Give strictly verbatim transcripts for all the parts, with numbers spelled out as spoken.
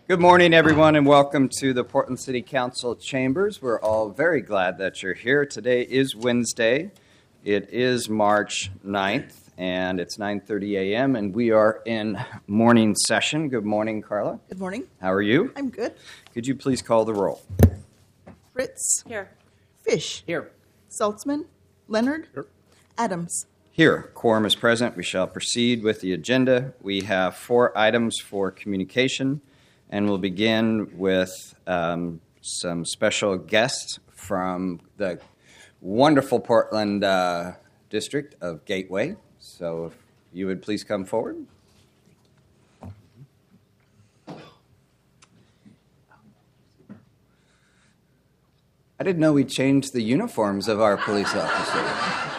Good morning, everyone, and welcome to the Portland City Council chambers. We're all very glad that you're here. Today is Wednesday. It is March ninth, and it's nine thirty a.m., and we are in morning session. Good morning, Carla. Good morning. How are you? I'm good. Could you please call the roll? Fritz. Here. Fish. Here. Saltzman. Leonard. Here. Adams. Here. Quorum is present. We shall proceed with the agenda. We have four items for communication, and we'll begin with um, some special guests from the wonderful Portland uh, district of Gateway. So if you would please come forward. I didn't know we changed the uniforms of our police officers.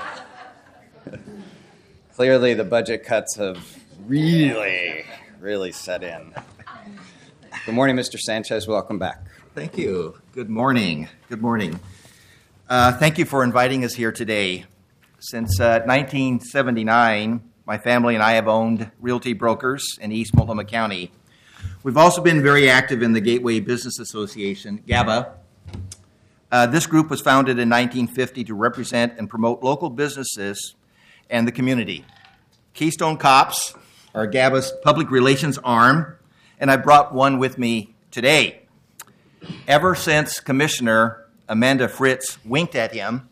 Clearly, the budget cuts have really, really set in. Good morning, Mister Sanchez. Welcome back. Thank you. Good morning. Good morning. Uh, thank you for inviting us here today. Since uh, nineteen seventy-nine, my family and I have owned realty brokers in East Multnomah County. We've also been very active in the Gateway Business Association, GABA. Uh, this group was founded in nineteen fifty to represent and promote local businesses and the community. Keystone Cops are GABA's public relations arm, and I brought one with me today. Ever since Commissioner Amanda Fritz winked at him,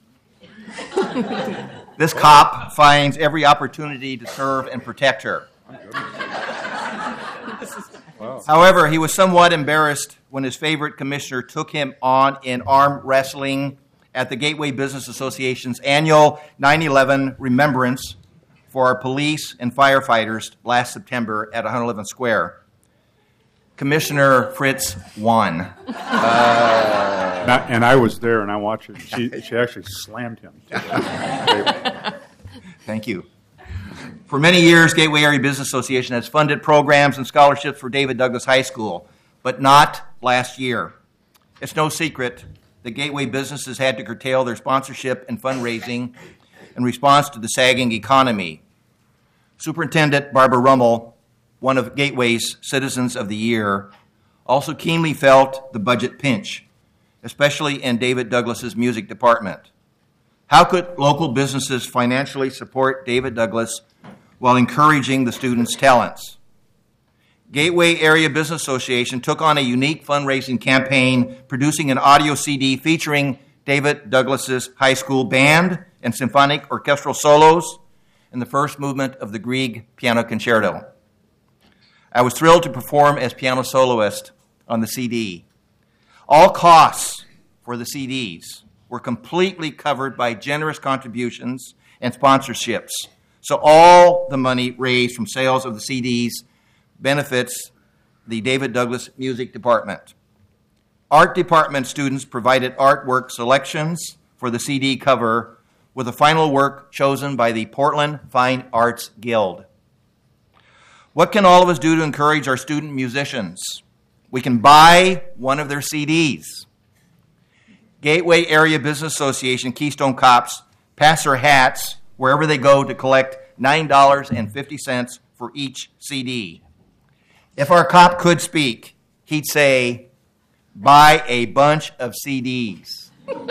this cop finds every opportunity to serve and protect her. Wow. However, he was somewhat embarrassed when his favorite commissioner took him on in arm wrestling at the Gateway Business Association's annual nine eleven Remembrance for our police and firefighters last September at one eleventh Square. Commissioner Fritz won. Uh, Not, and I was there, and I watched it. She, she actually slammed him. Thank you. For many years, Gateway Area Business Association has funded programs and scholarships for David Douglas High School, but not last year. It's no secret that Gateway businesses had to curtail their sponsorship and fundraising in response to the sagging economy. Superintendent Barbara Rummel, one of Gateway's Citizens of the Year, also keenly felt the budget pinch, especially in David Douglas's music department. How could local businesses financially support David Douglas while encouraging the students' talents? Gateway Area Business Association took on a unique fundraising campaign, producing an audio C D featuring David Douglas's high school band and symphonic orchestral solos in the first movement of the Grieg Piano Concerto. I was thrilled to perform as piano soloist on the C D. All costs for the C Ds were completely covered by generous contributions and sponsorships. So all the money raised from sales of the C Ds benefits the David Douglas Music Department. Art department students provided artwork selections for the C D cover, with the final work chosen by the Portland Fine Arts Guild. What can all of us do to encourage our student musicians? We can buy one of their C Ds. Gateway Area Business Association Keystone Cops pass their hats wherever they go to collect nine dollars and fifty cents for each C D. If our cop could speak, he'd say, buy a bunch of C Ds.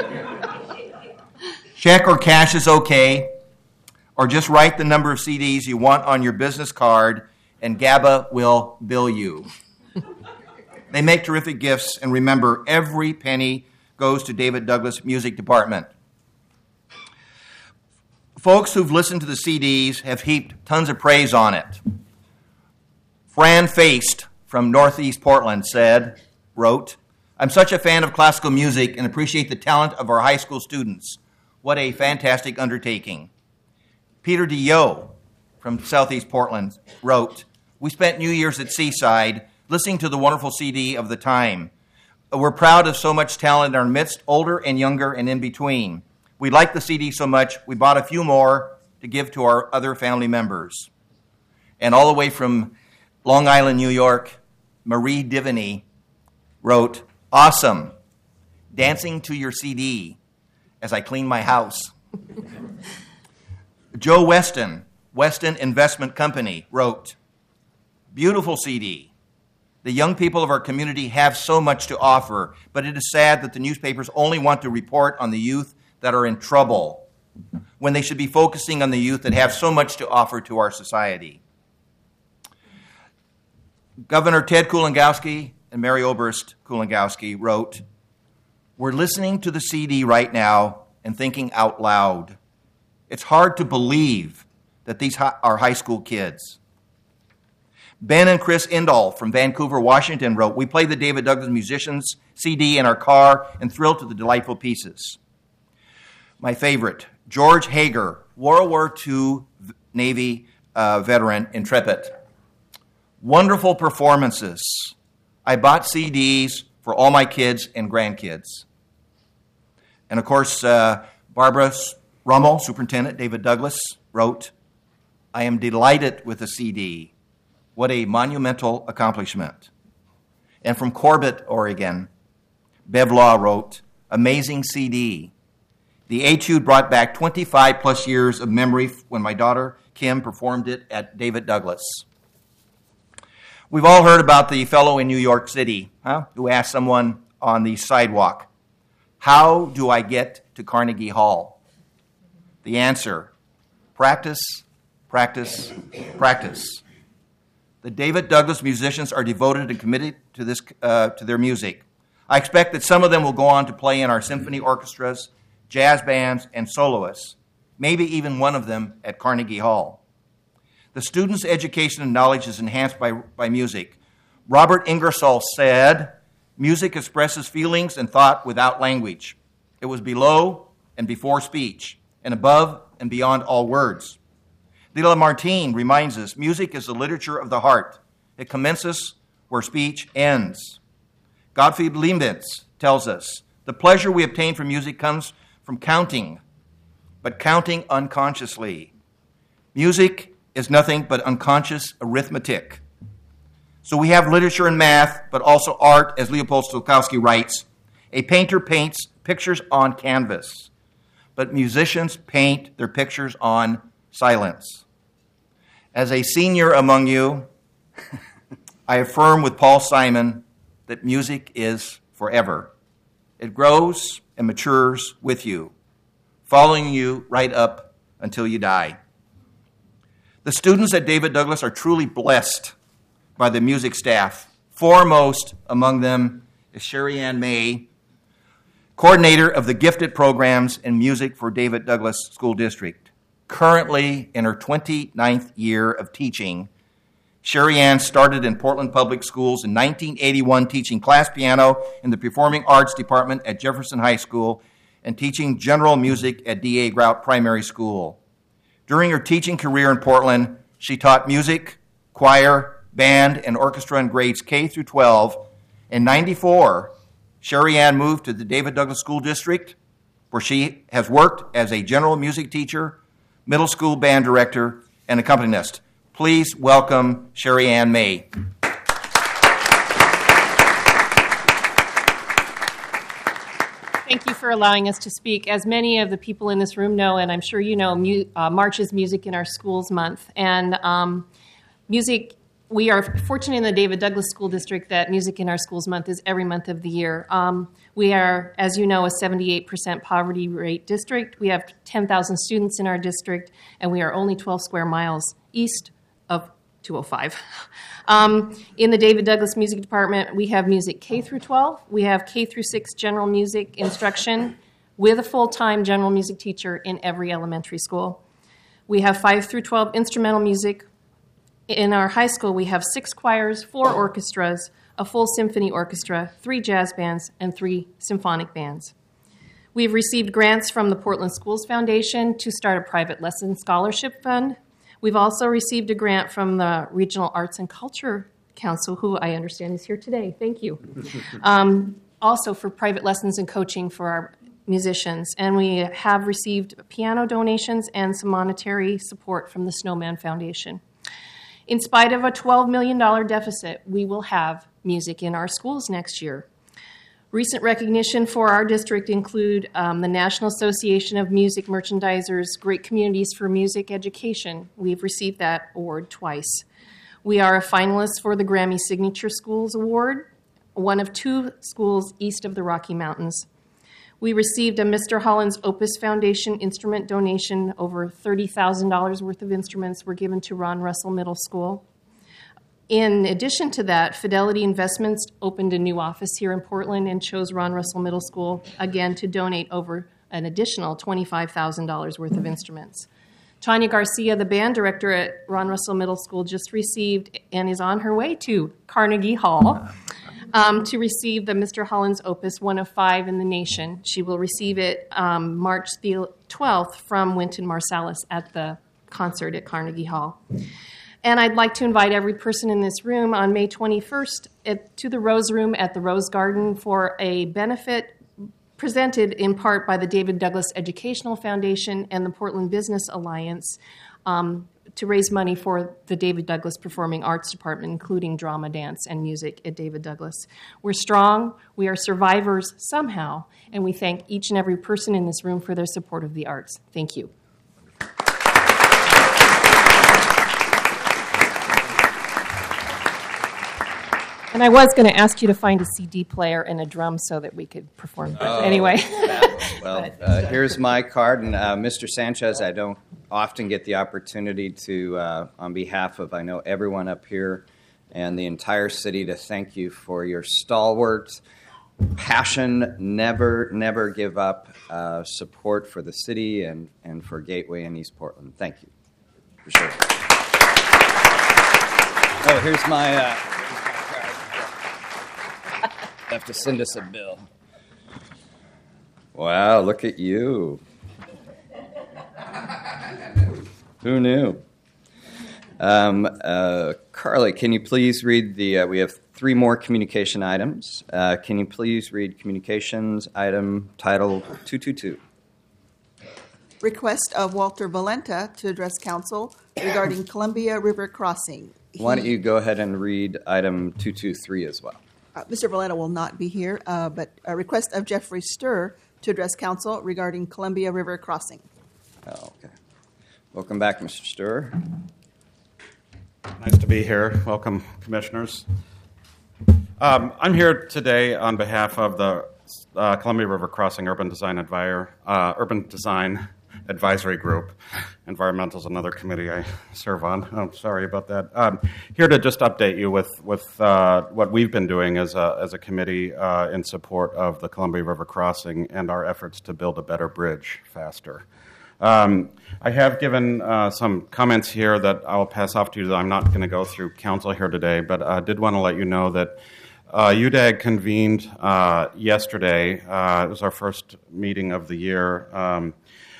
Check or cash is okay, or just write the number of C Ds you want on your business card, and GABA will bill you. They make terrific gifts, and remember, every penny goes to David Douglas Music Department. Folks who've listened to the C Ds have heaped tons of praise on it. Fran Feist from Northeast Portland said, wrote, I'm such a fan of classical music and appreciate the talent of our high school students. What a fantastic undertaking. Peter DeYo from Southeast Portland wrote, we spent New Year's at Seaside listening to the wonderful C D of the time. We're proud of so much talent in our midst, older and younger and in between. We like the C D so much, we bought a few more to give to our other family members. And all the way from Long Island, New York, Marie Divany wrote, awesome, dancing to your C D as I clean my house. Joe Weston, Weston Investment Company, wrote, beautiful C D. The young people of our community have so much to offer, but it is sad that the newspapers only want to report on the youth that are in trouble when they should be focusing on the youth that have so much to offer to our society. Governor Ted Kulongowski and Mary Oberst Kulongowski wrote, "We're listening to the C D right now and thinking out loud. It's hard to believe that these are high school kids." Ben and Chris Indall from Vancouver, Washington wrote, "We play the David Douglas Musicians C D in our car and thrill to the delightful pieces." My favorite, George Hager, World War Two Navy uh, veteran, intrepid. "Wonderful performances. I bought C Ds for all my kids and grandkids." And of course, uh, Barbara Rummel, Superintendent David Douglas, wrote, "I am delighted with the C D. What a monumental accomplishment." And from Corbett, Oregon, Bev Law wrote, "Amazing C D. The etude brought back twenty-five plus years of memory when my daughter Kim performed it at David Douglas." We've all heard about the fellow in New York City huh, who asked someone on the sidewalk, "How do I get to Carnegie Hall?" The answer, practice, practice, practice. The David Douglas musicians are devoted and committed to this uh, to their music. I expect that some of them will go on to play in our symphony orchestras, jazz bands, and soloists, maybe even one of them at Carnegie Hall. The students' education and knowledge is enhanced by, by music. Robert Ingersoll said, "Music expresses feelings and thought without language. It was below and before speech, and above and beyond all words." De Lamartine reminds us, "Music is the literature of the heart. It commences where speech ends." Gottfried Leibniz tells us, "The pleasure we obtain from music comes from counting, but counting unconsciously." Music is nothing but unconscious arithmetic. So we have literature and math, but also art, as Leopold Stokowski writes. A painter paints pictures on canvas, but musicians paint their pictures on silence. As a senior among you, I affirm with Paul Simon that music is forever. It grows and matures with you, following you right up until you die. The students at David Douglas are truly blessed by the music staff. Foremost among them is Sherry Ann May, coordinator of the gifted programs in music for David Douglas School District. Currently in her twenty-ninth year of teaching, Sherry Ann started in Portland Public Schools in nineteen eighty-one, teaching class piano in the Performing Arts Department at Jefferson High School and teaching general music at D A Grout Primary School. During her teaching career in Portland, she taught music, choir, band, and orchestra in grades K through twelve. In ninety-four, Sherry Ann moved to the David Douglas School District, where she has worked as a general music teacher, middle school band director, and accompanist. Please welcome Sherry Ann May. Thank you for allowing us to speak. As many of the people in this room know, and I'm sure you know, mu- uh, March is Music in Our Schools Month. And um, music, we are fortunate in the David Douglas School District that Music in Our Schools Month is every month of the year. Um, we are, as you know, a seventy-eight percent poverty rate district. We have ten thousand students in our district, and we are only twelve square miles east of two oh five. Um, in the David Douglas Music Department, we have music K through twelve. We have K through six general music instruction with a full-time general music teacher in every elementary school. We have five through twelve instrumental music. In our high school, we have six choirs, four orchestras, a full symphony orchestra, three jazz bands, and three symphonic bands. We've received grants from the Portland Schools Foundation to start a private lesson scholarship fund. We've also received a grant from the Regional Arts and Culture Council, who I understand is here today. Thank you. Um, also for private lessons and coaching for our musicians. And we have received piano donations and some monetary support from the Snowman Foundation. In spite of a twelve million dollars deficit, we will have music in our schools next year. Recent recognition for our district include um, the National Association of Music Merchandisers Great Communities for Music Education. We've received that award twice. We are a finalist for the Grammy Signature Schools Award, one of two schools east of the Rocky Mountains. We received a Mister Holland's Opus Foundation instrument donation. Over thirty thousand dollars worth of instruments were given to Ron Russell Middle School. In addition to that, Fidelity Investments opened a new office here in Portland and chose Ron Russell Middle School, again, to donate over an additional twenty-five thousand dollars worth of instruments. Tanya Garcia, the band director at Ron Russell Middle School, just received and is on her way to Carnegie Hall um, to receive the Mister Holland's Opus, one of five in the nation. She will receive it um, March the twelfth from Wynton Marsalis at the concert at Carnegie Hall. And I'd like to invite every person in this room on May twenty-first at, to the Rose Room at the Rose Garden for a benefit presented in part by the David Douglas Educational Foundation and the Portland Business Alliance um, to raise money for the David Douglas Performing Arts Department, including drama, dance, and music at David Douglas. We're strong, we are survivors somehow, and we thank each and every person in this room for their support of the arts. Thank you. And I was going to ask you to find a C D player and a drum so that we could perform. Oh, anyway. Well, uh, here's my card. And uh, Mister Sanchez, I don't often get the opportunity to, uh, on behalf of, I know, everyone up here and the entire city, to thank you for your stalwart passion, never, never give up uh, support for the city and, and for Gateway and East Portland. Thank you. For sure. Oh, here's my... Uh, have to send us a bill. Wow, look at you. Who knew? Um, uh, Carly, can you please read the, uh, we have three more communication items. Uh, can you please read communications item title two two two? Request of Walter Valenta to address council regarding Columbia River crossing. Why don't He- you go ahead and read item two two three as well? Uh, Mister Valenta will not be here, uh, but a request of Jeffrey Sturr to address council regarding Columbia River crossing. Oh, okay. Welcome back, Mister Sturr. Nice to be here. Welcome, commissioners. Um, I'm here today on behalf of the uh, Columbia River Crossing Urban Design Advi- uh, Urban Design Advisory Group. Environmental is another committee I serve on. I'm sorry about that. Um, here to just update you with with uh, what we've been doing as a as a committee uh, in support of the Columbia River Crossing and our efforts to build a better bridge faster. Um, I have given uh, some comments here that I'll pass off to you. That I'm not going to go through council here today, but I did want to let you know that uh, U D A G convened uh, yesterday. Uh, it was our first meeting of the year. Um,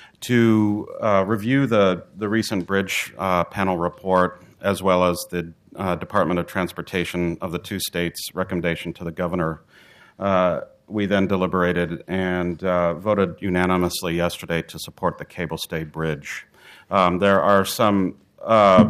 to uh, review the, the recent bridge uh, panel report, as well as the uh, Department of Transportation of the two states' recommendation to the governor. Uh, we then deliberated and uh, voted unanimously yesterday to support the Cable Stay Bridge. Um, there are some, uh,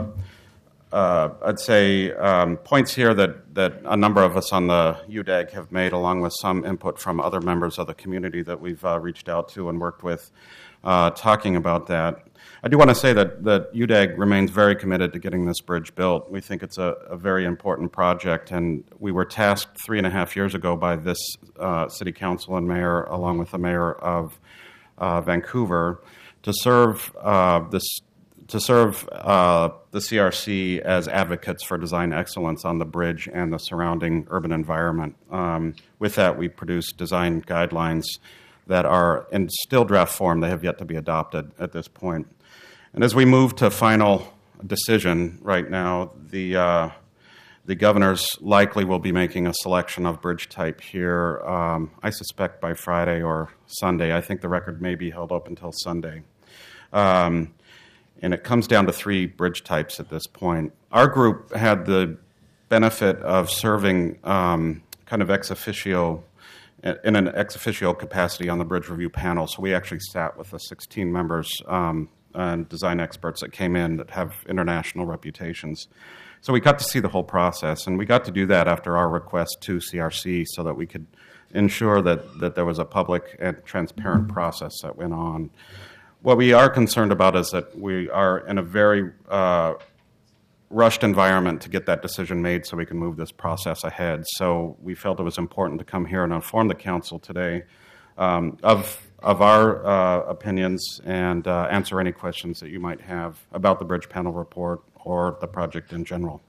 uh, I'd say, um, points here that, that a number of us on the U D A G have made, along with some input from other members of the community that we've uh, reached out to and worked with. Uh, talking about that. I do want to say that, that U D A G remains very committed to getting this bridge built. We think it's a, a very important project, and we were tasked three and a half years ago by this uh, city council and mayor, along with the mayor of uh, Vancouver, to serve uh, this to serve uh, the C R C as advocates for design excellence on the bridge and the surrounding urban environment. Um, with that, we produced design guidelines that are in still draft form. They have yet to be adopted at this point. And as we move to final decision right now, the uh, the governors likely will be making a selection of bridge type here, um, I suspect by Friday or Sunday. I think the record may be held open until Sunday. Um, and it comes down to three bridge types at this point. Our group had the benefit of serving um, kind of ex officio in an ex officio capacity on the bridge review panel. So we actually sat with the sixteen members um, and design experts that came in that have international reputations. So we got to see the whole process, and we got to do that after our request to C R C so that we could ensure that, that there was a public and transparent process that went on. What we are concerned about is that we are in a very uh, rushed environment to get that decision made so we can move this process ahead. So we felt it was important to come here and inform the council today um, of of our uh, opinions and uh, answer any questions that you might have about the bridge panel report or the project in general.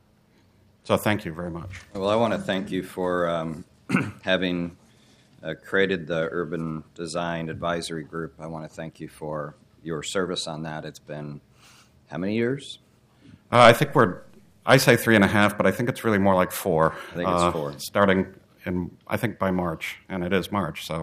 So thank you very much. Well, I want to thank you for um, having uh, created the Urban Design Advisory Group. I want to thank you for your service on that. It's been how many years? Uh, I think we're, I say three and a half, but I think it's really more like four. I think it's uh, four. Starting in, I think, by March, and it is March, so.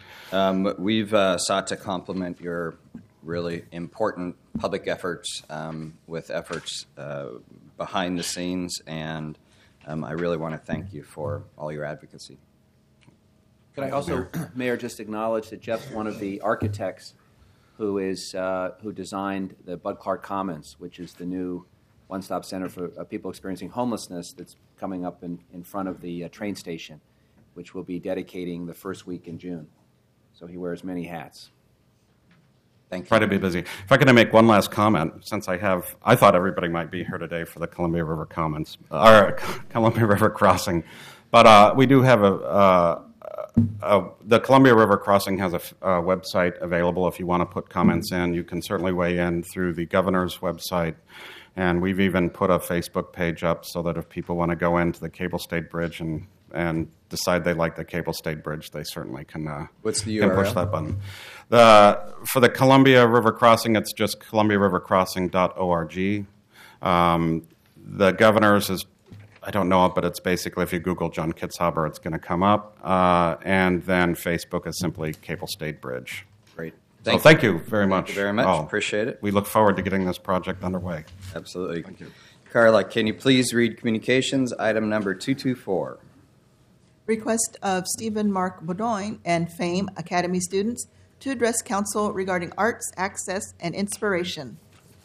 Um, we've uh, sought to complement your really important public efforts um, with efforts uh, behind the scenes, and um, I really want to thank you for all your advocacy. Could I also, Mayor, just acknowledge that Jeff's one of the architects who is uh, who designed the Bud Clark Commons, which is the new one-stop center for uh, people experiencing homelessness that's coming up in, in front of the uh, train station, which we'll be dedicating the first week in June. So he wears many hats. Thank you. Try to be busy. If I could make one last comment, since I have, I thought everybody might be here today for the Columbia River Commons, or Columbia River Crossing, but uh, we do have a, uh, uh, the Columbia River Crossing has a, a website available if you want to put comments in. You can certainly weigh in through the governor's website, and we've even put a Facebook page up so that if people want to go into the Cable Stayed Bridge and and decide they like the Cable Stayed Bridge, they certainly can, uh, What's the can U R L? push that button. The, for the Columbia River Crossing, it's just columbia river crossing dot org. Um, the governor's is, I don't know it, but it's basically, if you Google John Kitzhaber, it's going to come up. Uh, and then Facebook is simply Cable Stayed Bridge. Great. So thank you very much. Thank you very much. all. Appreciate it. We look forward to getting this project underway. Absolutely. Thank you. Carla, can you please read communications, item number two two four? Request of Stephen Mark Baudoin and FAME Academy students to address council regarding arts, access, and inspiration.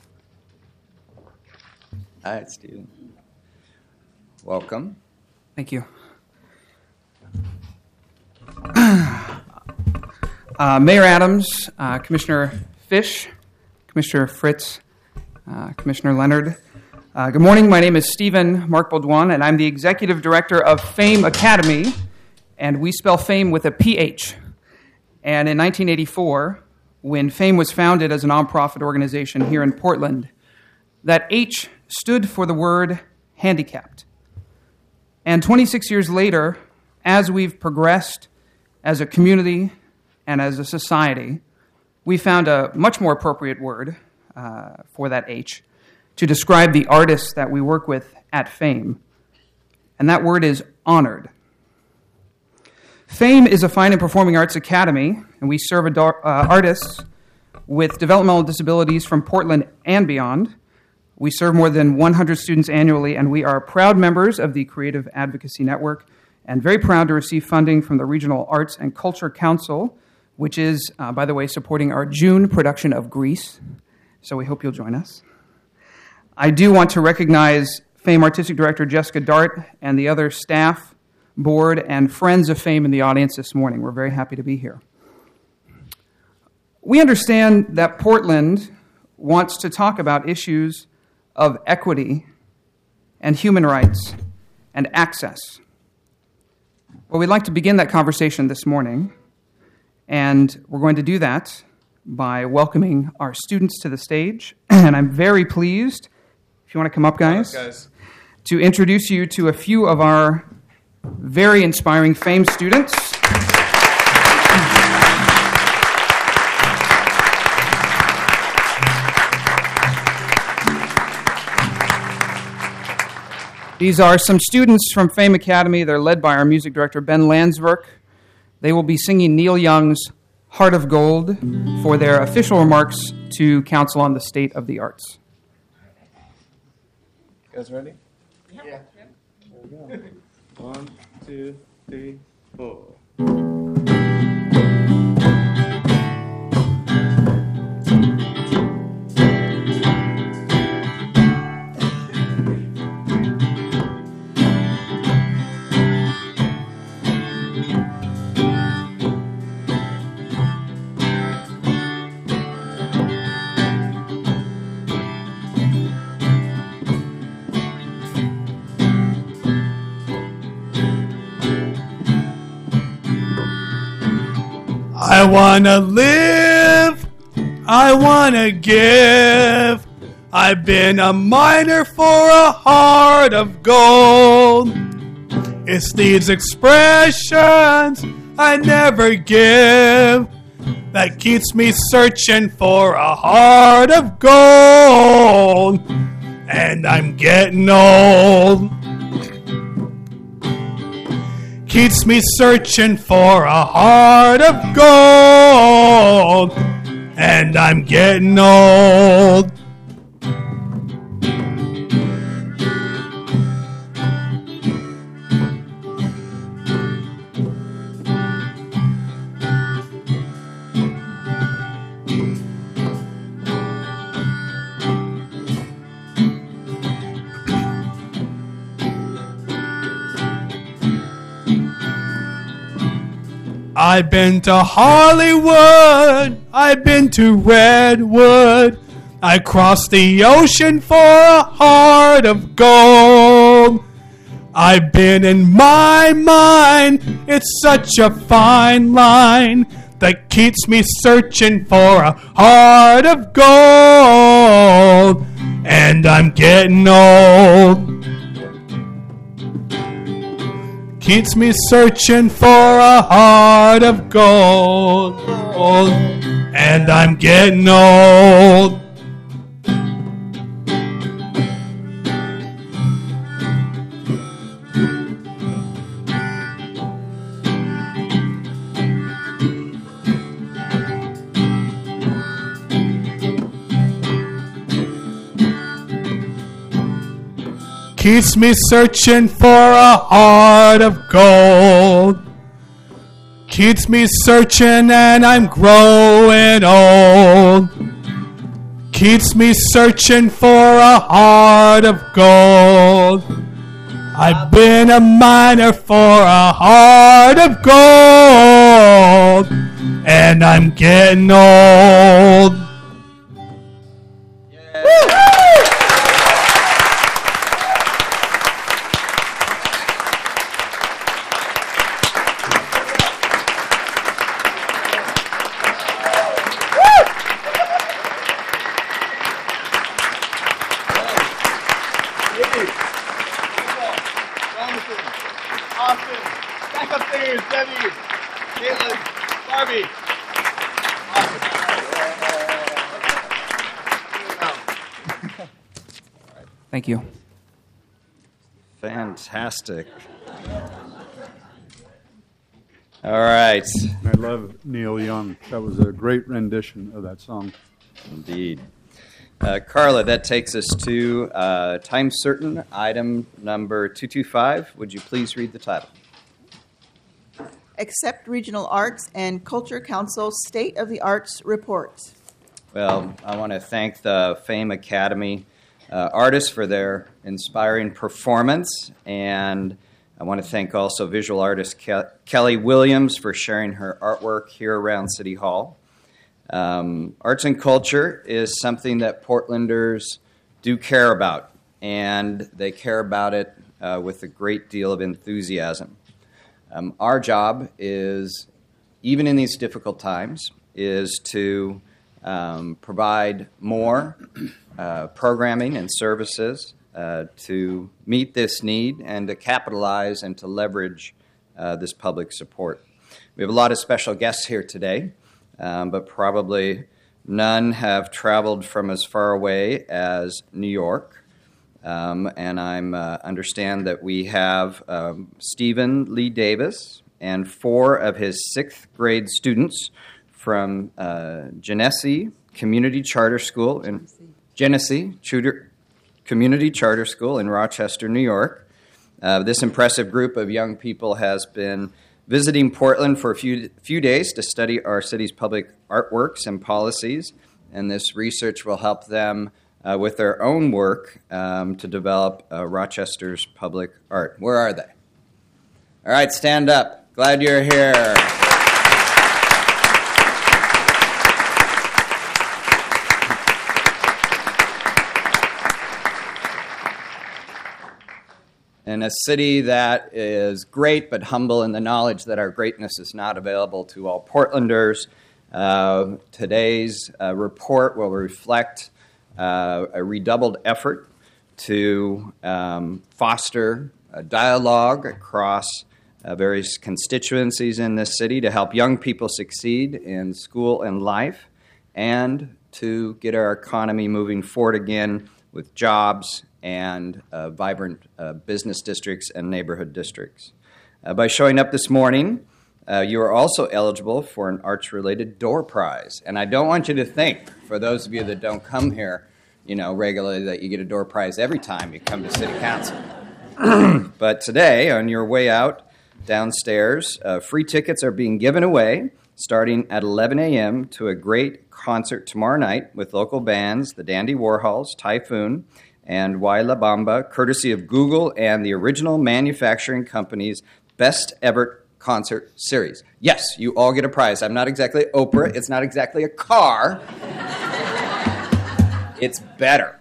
All right, Stephen. Welcome. Thank you. Uh, Mayor Adams, uh, Commissioner Fish, Commissioner Fritz, uh, Commissioner Leonard. Uh, good morning. My name is Stephen Mark Baudouin, and I'm the Executive Director of FAME Academy, and we spell FAME with a P H. And in nineteen eighty-four, when FAME was founded as a nonprofit organization here in Portland, that H stood for the word handicapped. And twenty-six years later, as we've progressed as a community and as a society, we found a much more appropriate word uh, for that H to describe the artists that we work with at FAME, and that word is honored. FAME is a fine and performing arts academy, and we serve ador- uh, artists with developmental disabilities from Portland and beyond. We serve more than one hundred students annually, and we are proud members of the Creative Advocacy Network, and very proud to receive funding from the Regional Arts and Culture Council, which is, uh, by the way, supporting our June production of Grease. So we hope you'll join us. I do want to recognize FAME Artistic Director Jessica Dart and the other staff, board, and friends of FAME in the audience this morning. We're very happy to be here. We understand that Portland wants to talk about issues of equity and human rights and access. Well, we'd like to begin that conversation this morning, and we're going to do that by welcoming our students to the stage. And I'm very pleased, if you want to come up, guys, Come up, guys. to introduce you to a few of our very inspiring FAME students. These are some students from FAME Academy. They're led by our music director, Ben Landsverk. They will be singing Neil Young's Heart of Gold for their official remarks to Council on the State of the Arts. You guys ready? Yeah. yeah. There we go. One, two, three, four. I wanna live, I wanna give. I've been a miner for a heart of gold. It's these expressions I never give that keeps me searching for a heart of gold. And I'm getting old. Keeps me searching for a heart of gold. And I'm getting old. I've been to Hollywood, I've been to Redwood, I crossed the ocean for a heart of gold. I've been in my mind, it's such a fine line that keeps me searching for a heart of gold. And I'm getting old. Keeps me searching for a heart of gold. And I'm getting old. Keeps me searching for a heart of gold. Keeps me searching and I'm growing old. Keeps me searching for a heart of gold. I've been a miner for a heart of gold. And I'm getting old. Thank you. Fantastic. All right. I love Neil Young. That was a great rendition of that song. Indeed. Uh, Carla, that takes us to uh, time certain, item number two two five. Would you please read the title? Accept Regional Arts and Culture Council State of the Arts Report. Well, I want to thank the Fame Academy uh, artists for their inspiring performance, and I want to thank also visual artist Ke- Kelly Williams for sharing her artwork here around City Hall. Um, arts and culture is something that Portlanders do care about, and they care about it uh, with a great deal of enthusiasm. Um, our job is, even in these difficult times, is to um, provide more uh, programming and services uh, to meet this need and to capitalize and to leverage uh, this public support. We have a lot of special guests here today, um, but probably none have traveled from as far away as New York. Um, and I uh, understand that we have um, Stephen Lee Davis and four of his sixth grade students from uh, Genesee Community Charter School in Genesee Tudor Community Charter School in Rochester, New York. Uh, this impressive group of young people has been visiting Portland for a few few days to study our city's public artworks and policies, and this research will help them Uh, with their own work um, to develop uh, Rochester's public art. Where are they? All right, stand up. Glad you're here. in a city that is great but humble in the knowledge that our greatness is not available to all Portlanders, uh, today's uh, report will reflect uh, a redoubled effort to um, foster a dialogue across uh, various constituencies in this city to help young people succeed in school and life, and to get our economy moving forward again with jobs and uh, vibrant uh, business districts and neighborhood districts. Uh, by showing up this morning, uh, you are also eligible for an arts-related door prize. And I don't want you to think, for those of you that don't come here, you know, regularly, that you get a door prize every time you come to City Council. But today, on your way out downstairs, uh, free tickets are being given away starting at eleven a.m. to a great concert tomorrow night with local bands, the Dandy Warhols, Typhoon, and Waila Bamba, courtesy of Google and the Original Manufacturing Company's Best Ever Concert Series. Yes, you all get a prize. I'm not exactly Oprah. It's not exactly a car. It's better.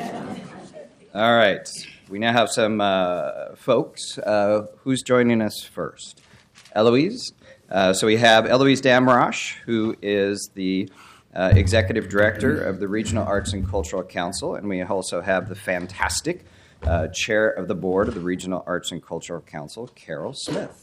All right. We now have some uh, folks. Uh, who's joining us first? Eloise. Uh, so we have Eloise Damrosch, who is the uh, Executive Director of the Regional Arts and Cultural Council, and we also have the fantastic uh, Chair of the Board of the Regional Arts and Cultural Council, Carol Smith.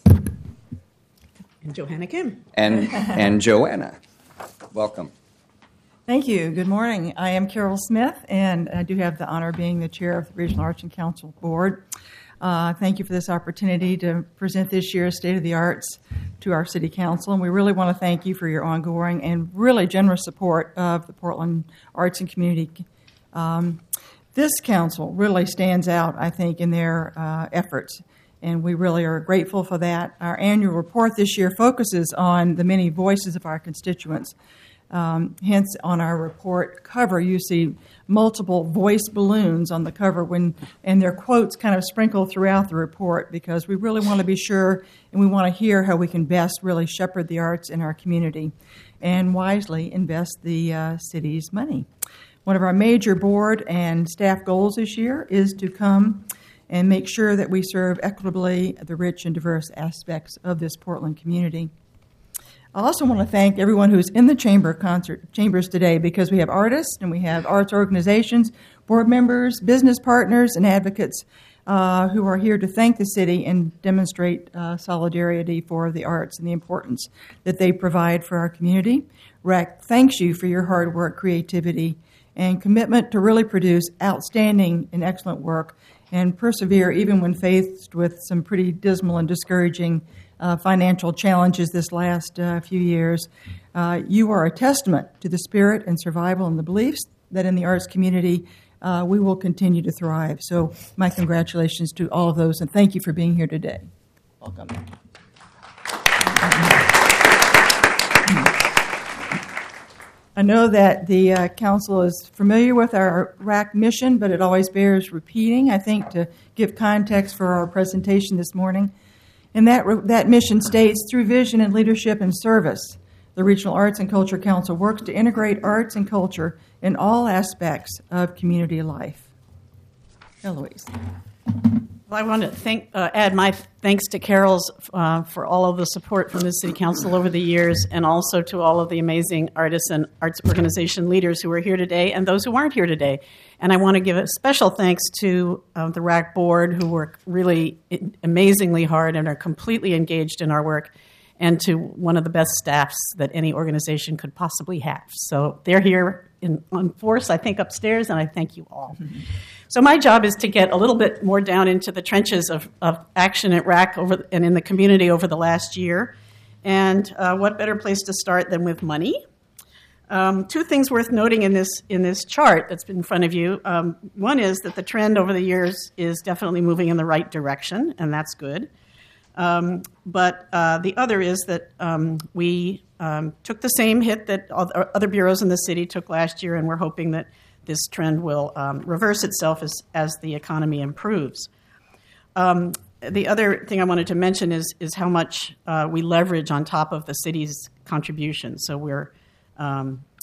And Johanna Kim. And, and Joanna. Welcome. Thank you. Good morning. I am Carol Smith, and I do have the honor of being the chair of the Regional Arts and Council Board. Uh, thank you for this opportunity to present this year's State of the Arts to our City Council, and we really want to thank you for your ongoing and really generous support of the Portland arts and community. Um, this council really stands out, I think, in their uh, efforts, and we really are grateful for that. Our annual report this year focuses on the many voices of our constituents. Um, hence, on our report cover, you see multiple voice balloons on the cover, when and their quotes kind of sprinkle throughout the report, because we really want to be sure and we want to hear how we can best really shepherd the arts in our community and wisely invest the uh, city's money. One of our major board and staff goals this year is to come and make sure that we serve equitably the rich and diverse aspects of this Portland community. I also want to thank everyone who's in the chamber concert chambers today, because we have artists and we have arts organizations, board members, business partners, and advocates uh, who are here to thank the city and demonstrate uh, solidarity for the arts and the importance that they provide for our community. R A C thanks you for your hard work, creativity, and commitment to really produce outstanding and excellent work and persevere even when faced with some pretty dismal and discouraging Uh, financial challenges this last uh, few years. Uh, you are a testament to the spirit and survival and the beliefs that in the arts community uh, we will continue to thrive. So my congratulations to all of those, and thank you for being here today. Welcome. I know that the uh, council is familiar with our R A C mission, but it always bears repeating, I think, to give context for our presentation this morning. And that, that mission states, through vision and leadership and service, the Regional Arts and Culture Council works to integrate arts and culture in all aspects of community life. Eloise. Well, I want to thank, uh, add my thanks to Carol's uh, for all of the support from the City Council over the years, and also to all of the amazing artists and arts organization leaders who are here today and those who aren't here today. And I want to give a special thanks to uh, the R A C board, who work really amazingly hard and are completely engaged in our work, and to one of the best staffs that any organization could possibly have. So they're here in, in force, I think, upstairs, and I thank you all. Mm-hmm. So my job is to get a little bit more down into the trenches of, of action at R A C over, and in the community over the last year. And uh, what better place to start than with money? Um, two things worth noting in this in this chart that's been in front of you. Um, one is that the trend over the years is definitely moving in the right direction, and that's good. Um, but uh, the other is that um, we um, took the same hit that other bureaus in the city took last year, and we're hoping that this trend will um, reverse itself as, as the economy improves. Um, the other thing I wanted to mention is, is how much uh, we leverage on top of the city's contribution. So we're Um,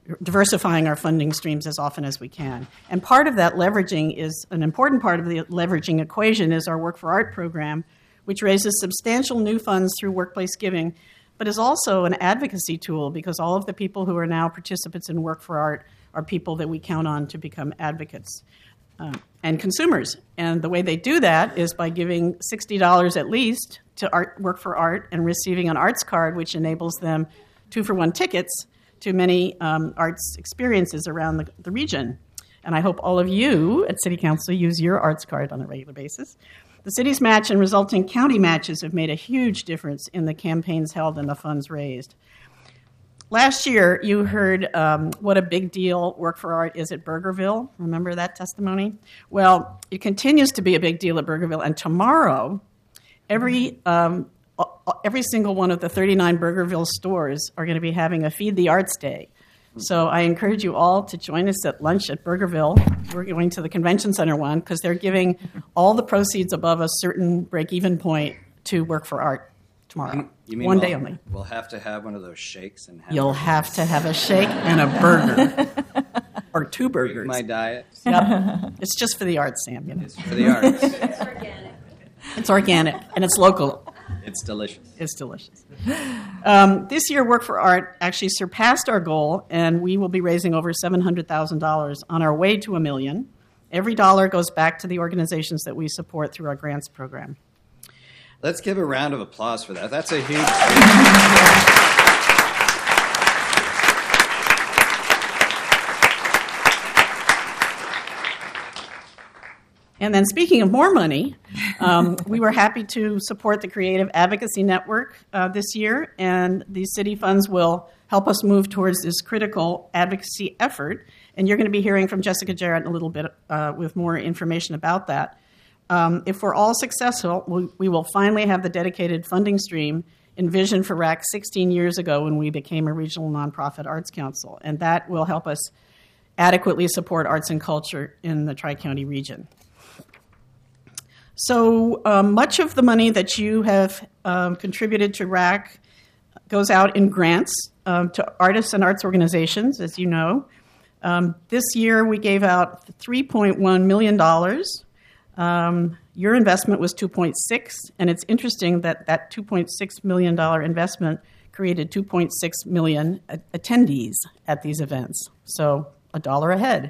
diversifying our funding streams as often as we can. And part of that leveraging is, an important part of the leveraging equation is our Work for Art program, which raises substantial new funds through workplace giving, but is also an advocacy tool because all of the people who are now participants in Work for Art are people that we count on to become advocates uh, and consumers. And the way they do that is by giving sixty dollars at least to art, Work for Art and receiving an arts card, which enables them two-for-one tickets to many um, arts experiences around the, the region. And I hope all of you at City Council use your arts card on a regular basis. The city's match and resulting county matches have made a huge difference in the campaigns held and the funds raised. Last year, you heard um, what a big deal Work for Art is at Burgerville. Remember that testimony? Well, it continues to be a big deal at Burgerville, and tomorrow, every um, every single one of the thirty-nine Burgerville stores are going to be having a Feed the Arts Day. So I encourage you all to join us at lunch at Burgerville. We're going to the convention center one because they're giving all the proceeds above a certain break-even point to Work for Art tomorrow. You mean one we'll, day only. We'll have to have one of those shakes and. You'll have to have a shake and a burger, or two burgers. My diet. Yep. It's just for the arts, Sam. You know. It's for the arts. It's organic. It's organic and it's local. It's delicious. It's delicious. Um, this year, Work for Art actually surpassed our goal, and we will be raising over seven hundred thousand dollars on our way to a million. Every dollar goes back to the organizations that we support through our grants program. Let's give a round of applause for that. That's a huge... And then speaking of more money, um, we were happy to support the Creative Advocacy Network uh, this year, and these city funds will help us move towards this critical advocacy effort. And you're going to be hearing from Jessica Jarrett in a little bit uh, with more information about that. Um, if we're all successful, we, we will finally have the dedicated funding stream envisioned for R A C sixteen years ago when we became a regional nonprofit arts council, and that will help us adequately support arts and culture in the Tri-County region. So um, much of the money that you have um, contributed to R A C goes out in grants um, to artists and arts organizations, as you know. Um, this year we gave out three point one million dollars. Um, your investment was two point six, and it's interesting that that two point six million dollars investment created two point six million attendees at these events. So a dollar ahead.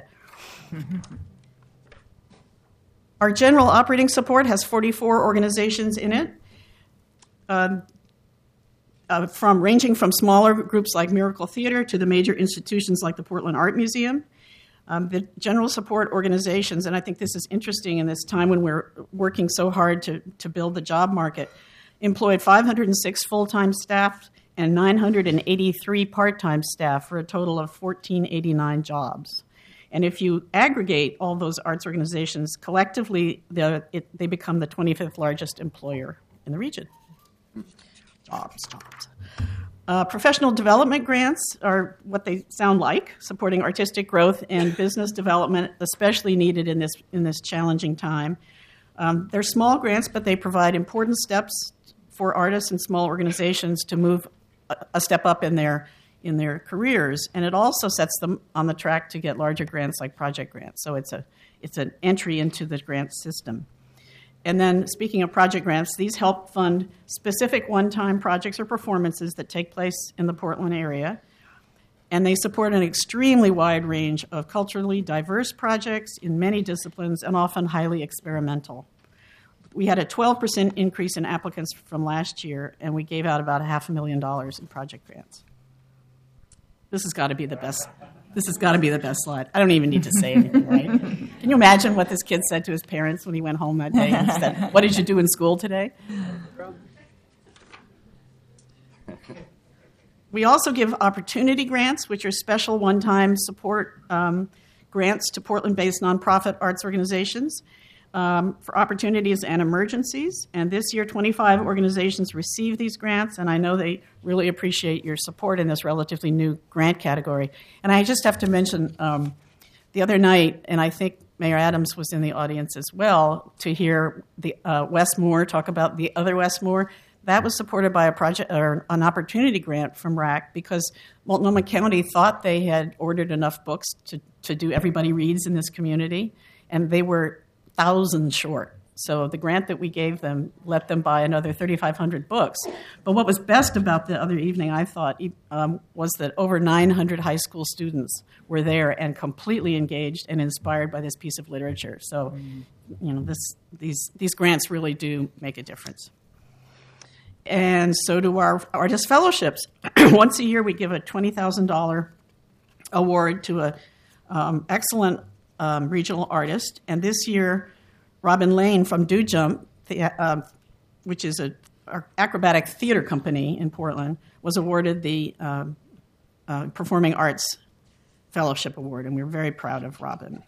Our general operating support has forty-four organizations in it, uh, uh, from ranging from smaller groups like Miracle Theater to the major institutions like the Portland Art Museum. Um, the general support organizations, and I think this is interesting in this time when we're working so hard to, to build the job market, employed five hundred six full-time staff and nine hundred eighty-three part-time staff for a total of one thousand four hundred eighty-nine jobs. And if you aggregate all those arts organizations, collectively, it, they become the twenty-fifth largest employer in the region. Jobs, jobs. Uh, professional development grants are what they sound like, supporting artistic growth and business development, especially needed in this in this challenging time. Um, they're small grants, but they provide important steps for artists and small organizations to move a, a step up in their in their careers, and it also sets them on the track to get larger grants like project grants. So it's a it's an entry into the grant system. And then speaking of project grants, these help fund specific one-time projects or performances that take place in the Portland area. And they support an extremely wide range of culturally diverse projects in many disciplines and often highly experimental. We had a twelve percent increase in applicants from last year, and we gave out about a half a million dollars in project grants. This has got to be the best. This has got to be the best slide. I don't even need to say anything, right? Can you imagine what this kid said to his parents when he went home that day and said, "What did you do in school today?" We also give opportunity grants, which are special one-time support um, grants to Portland-based nonprofit arts organizations um, for opportunities and emergencies. And this year, twenty-five organizations received these grants, and I know they really appreciate your support in this relatively new grant category. And I just have to mention um, the other night, and I think Mayor Adams was in the audience as well, to hear the uh, Wes Moore talk about the other Wes Moore. that was supported by a project or an opportunity grant from R A C because Multnomah County thought they had ordered enough books to, to do Everybody Reads in this community, and they were thousands short. So the grant that we gave them let them buy another thirty-five hundred books. But what was best about the other evening, I thought, um, was that over nine hundred high school students were there and completely engaged and inspired by this piece of literature. So, you know, this, these, these grants really do make a difference. And so do our artist fellowships. Once a year, we give a twenty thousand dollars award to an um, excellent um, regional artist. And this year, Robin Lane from Do Jump, the, uh, which is an acrobatic theater company in Portland, was awarded the um, uh, Performing Arts Fellowship Award, and we're very proud of Robin.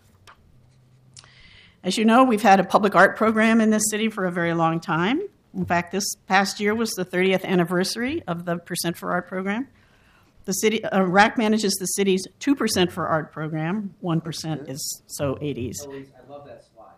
As you know, we've had a public art program in this city for a very long time. In fact, this past year was the thirtieth anniversary of the Percent for Art program. The city, uh, R A C manages the city's two percent for Art program. one percent is so eighties. Elise, I love that slide.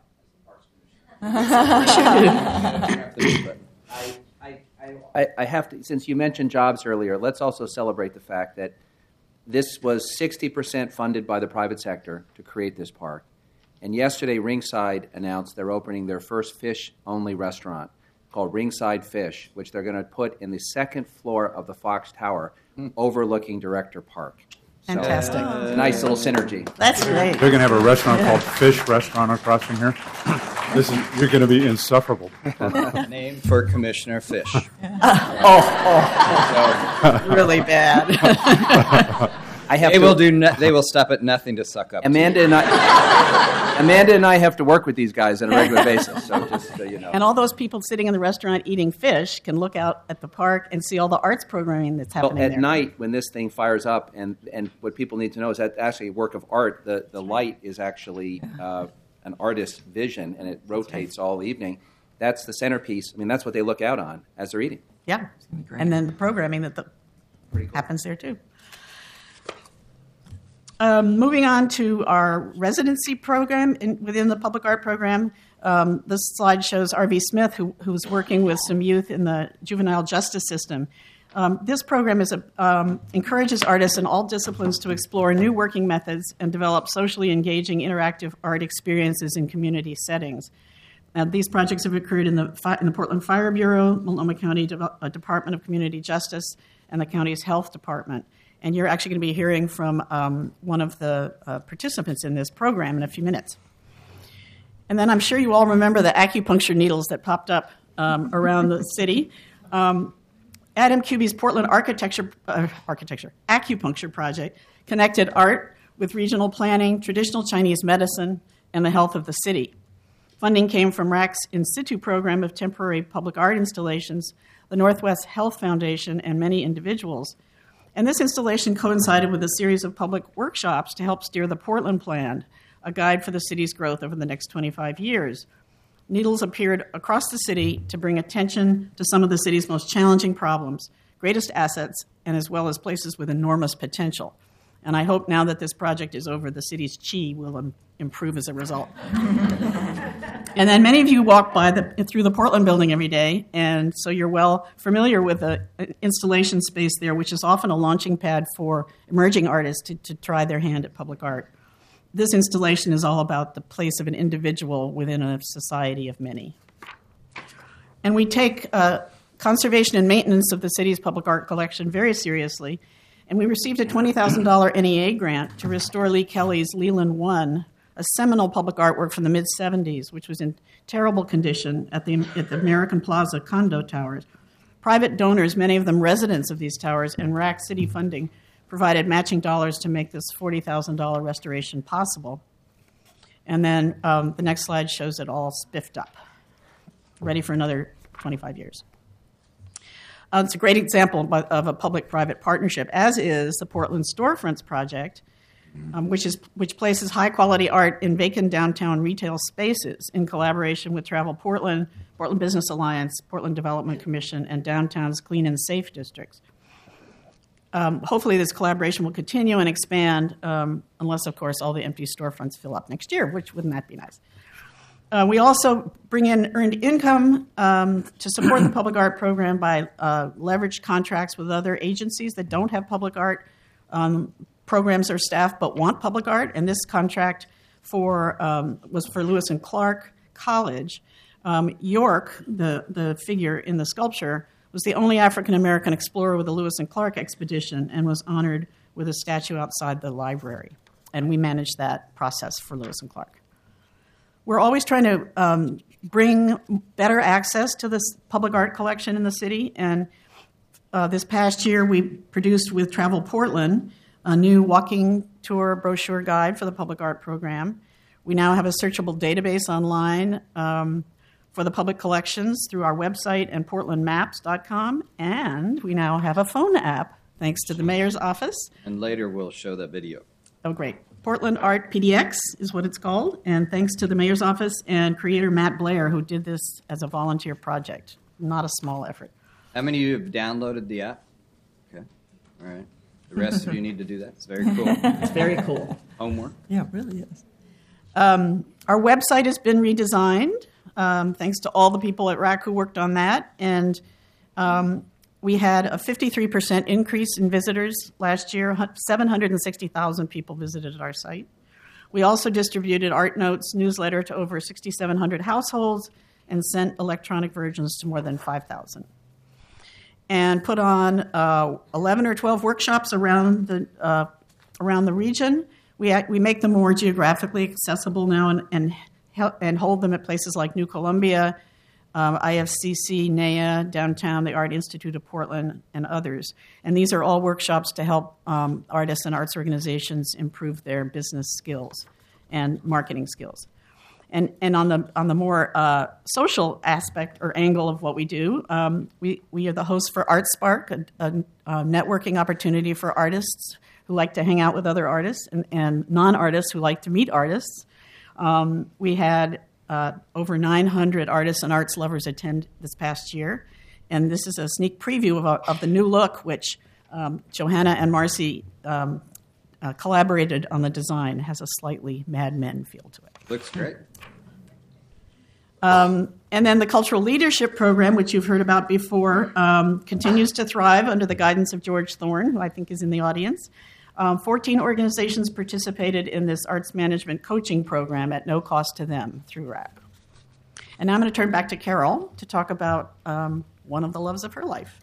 I, I, I, I have to, since you mentioned jobs earlier, let's also celebrate the fact that this was sixty percent funded by the private sector to create this park. And yesterday, Ringside announced they're opening their first fish-only restaurant called Ringside Fish, which they're going to put in the second floor of the Fox Tower overlooking Director Park. So, Fantastic. uh, it's a nice little synergy. That's great. They're going to have a restaurant Yeah. called Fish Restaurant across from here. This is you're going to be insufferable. Name for Commissioner Fish. oh, oh, oh. Really bad. I have they to, will do. No, they will stop at nothing to suck up. Amanda to and I. Amanda and I have to work with these guys on a regular basis. So just so you know. And all those people sitting in the restaurant eating fish can look out at the park and see all the arts programming that's happening Well, at there. night, when this thing fires up, and, and what people need to know is that actually a work of art. The, the light is actually uh, an artist's vision, and it rotates all evening. That's the centerpiece. I mean, that's what they look out on as they're eating. Yeah, and then the programming that the, happens there too. Um, moving on to our residency program in, within the public art program, um, this slide shows R V Smith, who, who's working with some youth in the juvenile justice system. Um, this program is a, um, encourages artists in all disciplines to explore new working methods and develop socially engaging interactive art experiences in community settings. Now, these projects have occurred in the, in the Portland Fire Bureau, Multnomah County De- uh, Department of Community Justice, and the county's health department. And you're actually going to be hearing from um, one of the uh, participants in this program in a few minutes. And then I'm sure you all remember the acupuncture needles that popped up um, around the city. Um, Adam Kuby's Portland Architecture, uh, Architecture Acupuncture Project connected art with regional planning, traditional Chinese medicine, and the health of the city. Funding came from R A C's In Situ program of temporary public art installations, the Northwest Health Foundation, and many individuals. And this installation coincided with a series of public workshops to help steer the Portland Plan, a guide for the city's growth over the next twenty-five years. Needles appeared across the city to bring attention to some of the city's most challenging problems, greatest assets, and as well as places with enormous potential. And I hope now that this project is over, the city's chi will im- improve as a result. And then many of you walk by the, through the Portland building every day, and so you're well familiar with the installation space there, which is often a launching pad for emerging artists to, to try their hand at public art. This installation is all about the place of an individual within a society of many. And we take uh, conservation and maintenance of the city's public art collection very seriously, and we received a twenty thousand dollars N E A grant to restore Lee Kelly's Leland One, a seminal public artwork from the mid-seventies, which was in terrible condition at the, at the American Plaza condo towers. Private donors, many of them residents of these towers, and R A C city funding provided matching dollars to make this forty thousand dollars restoration possible. And then um, the next slide shows it all spiffed up, ready for another twenty-five years. Uh, it's a great example of a public-private partnership, as is the Portland Storefronts Project, um, which is which places high-quality art in vacant downtown retail spaces in collaboration with Travel Portland, Portland Business Alliance, Portland Development Commission, and downtown's clean and safe districts. Um, hopefully this collaboration will continue and expand, um, unless, of course, all the empty storefronts fill up next year, which wouldn't that be nice? Uh, we also bring in earned income um, to support the public art program by uh, leveraged contracts with other agencies that don't have public art um, programs or staff but want public art. And this contract for um, was for Lewis and Clark College. Um, York, the, the figure in the sculpture, was the only African-American explorer with the Lewis and Clark expedition and was honored with a statue outside the library. And we managed that process for Lewis and Clark. We're always trying to um, bring better access to this public art collection in the city. And uh, this past year, we produced with Travel Portland a new walking tour brochure guide for the public art program. We now have a searchable database online um, for the public collections through our website and portland maps dot com. And we now have a phone app, thanks to the mayor's office. And later we'll show that video. Oh, great. Portland Art P D X is what it's called, and thanks to the mayor's office and creator Matt Blair, who did this as a volunteer project. Not a small effort. How many of you have downloaded the app? Okay. All right. The rest of you need to do that. It's very cool. It's very cool. Homework. Yeah, it really is. Um, our website has been redesigned, um, thanks to all the people at R A C who worked on that, and um, we had a fifty-three percent increase in visitors last year. seven hundred sixty thousand people visited our site. We also distributed Art Notes newsletter to over six thousand seven hundred households and sent electronic versions to more than five thousand. And put on uh, eleven or twelve workshops around the uh, around the region. We we make them more geographically accessible now and and, and hold them at places like New Columbia, Um, I F C C, N A A, Downtown, the Art Institute of Portland, and others. And these are all workshops to help um, artists and arts organizations improve their business skills and marketing skills. And and on the on the more uh, social aspect or angle of what we do, um, we, we are the host for Art Spark, a, a, a networking opportunity for artists who like to hang out with other artists and, and non-artists who like to meet artists. Um, we had Uh, over nine hundred artists and arts lovers attend this past year. And this is a sneak preview of, a, of the new look, which um, Johanna and Marcy um, uh, collaborated on the design. It has a slightly Mad Men feel to it. Looks great. Um, and then the Cultural Leadership Program, which you've heard about before, um, continues to thrive under the guidance of George Thorne, who I think is in the audience. Um, fourteen organizations participated in this arts management coaching program at no cost to them through R A C. And now I'm going to turn back to Carol to talk about um, one of the loves of her life.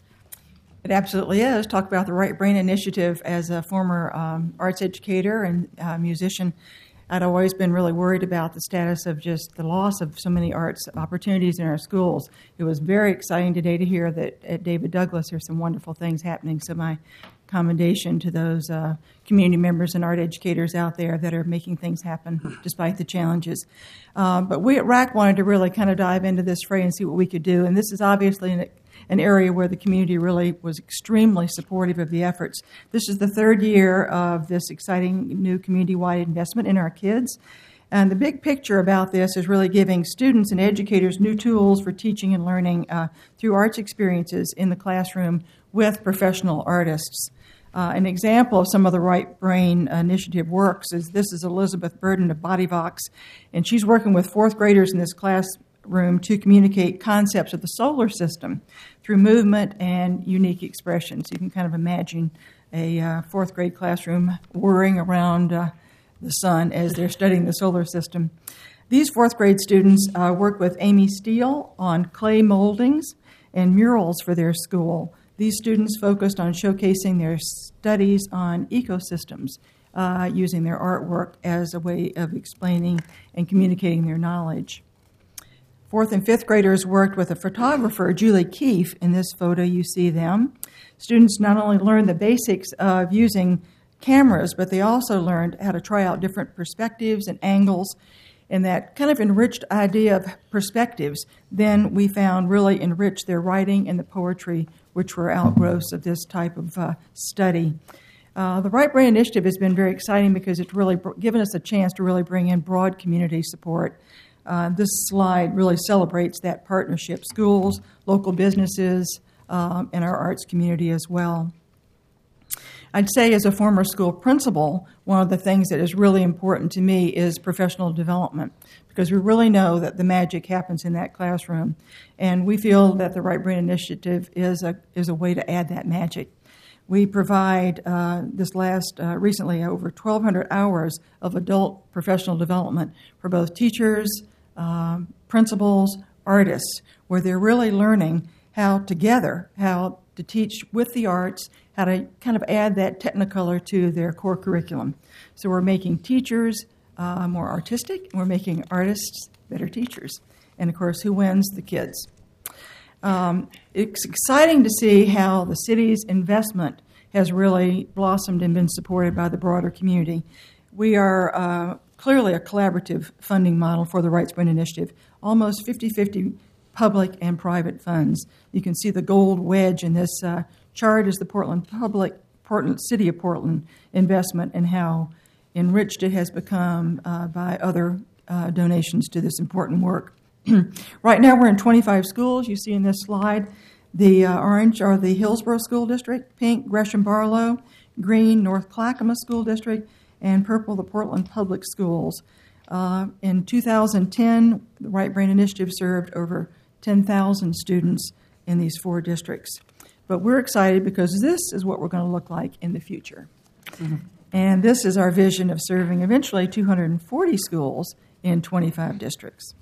It absolutely is. Talk about the Right Brain Initiative. As a former um, arts educator and uh, musician, I'd always been really worried about the status of just the loss of so many arts opportunities in our schools. It was very exciting today to hear that at David Douglas there's some wonderful things happening. So my commendation to those uh, community members and art educators out there that are making things happen despite the challenges. Um, but we at R A C wanted to really kind of dive into this fray and see what we could do. And this is obviously an, an area where the community really was extremely supportive of the efforts. This is the third year of this exciting new community-wide investment in our kids. And the big picture about this is really giving students and educators new tools for teaching and learning uh, through arts experiences in the classroom with professional artists. Uh, an example of some of the Right Brain Initiative works is this is Elizabeth Burden of BodyVox, and she's working with fourth graders in this classroom to communicate concepts of the solar system through movement and unique expressions. You can kind of imagine a uh, fourth grade classroom whirring around uh, the sun as they're studying the solar system. These fourth grade students uh, work with Amy Steele on clay moldings and murals for their school. These students focused on showcasing their studies on ecosystems, uh, using their artwork as a way of explaining and communicating their knowledge. Fourth and fifth graders worked with a photographer, Julie Keefe. In this photo, you see them. Students not only learned the basics of using cameras, but they also learned how to try out different perspectives and angles. And that kind of enriched idea of perspectives, then we found really enriched their writing and the poetry, which were outgrowths of this type of uh, study. Uh, the Right Brain Initiative has been very exciting because it's really br- given us a chance to really bring in broad community support. Uh, this slide really celebrates that partnership, schools, local businesses, um, and our arts community as well. I'd say as a former school principal, one of the things that is really important to me is professional development, because we really know that the magic happens in that classroom. And we feel that the Right Brain Initiative is a, is a way to add that magic. We provide uh, this last, uh, recently, over twelve hundred hours of adult professional development for both teachers, um, principals, artists, where they're really learning how together, how to teach with the arts, how to kind of add that technicolor to their core curriculum. So we're making teachers uh, more artistic, and we're making artists better teachers. And of course, who wins? The kids. Um, it's exciting to see how the city's investment has really blossomed and been supported by the broader community. We are uh, clearly a collaborative funding model for the Right Brain Initiative, almost fifty-fifty public and private funds. You can see the gold wedge in this uh, chart is the Portland Public, Portland City of Portland investment and how enriched it has become uh, by other uh, donations to this important work. Right now we're in twenty-five schools. You see in this slide, the uh, orange are the Hillsborough School District, pink Gresham Barlow, green North Clackamas School District, and purple the Portland Public Schools. Uh, in two thousand ten, the Right Brain Initiative served over ten thousand students in these four districts. But we're excited because this is what we're going to look like in the future. Mm-hmm. And this is our vision of serving eventually two hundred forty schools in twenty-five districts.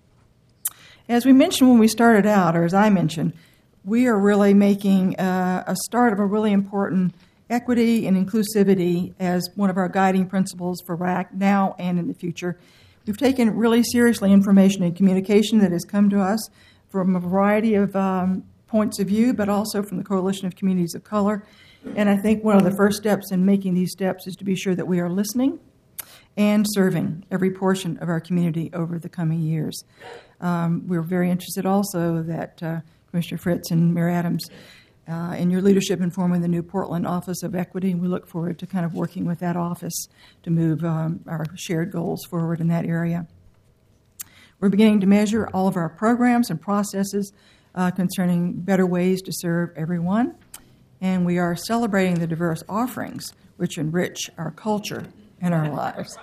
As we mentioned when we started out, or as I mentioned, we are really making uh, a start of a really important equity and inclusivity as one of our guiding principles for R A C now and in the future. We've taken really seriously information and communication that has come to us from a variety of um, points of view, but also from the Coalition of Communities of Color. And I think one of the first steps in making these steps is to be sure that we are listening and serving every portion of our community over the coming years. Um, we're very interested also that uh, Commissioner Fritz and Mayor Adams uh, in your leadership in forming the new Portland Office of Equity, and we look forward to kind of working with that office to move um, our shared goals forward in that area. We're beginning to measure all of our programs and processes uh, concerning better ways to serve everyone, and we are celebrating the diverse offerings which enrich our culture and our lives.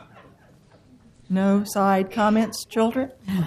No side comments, children?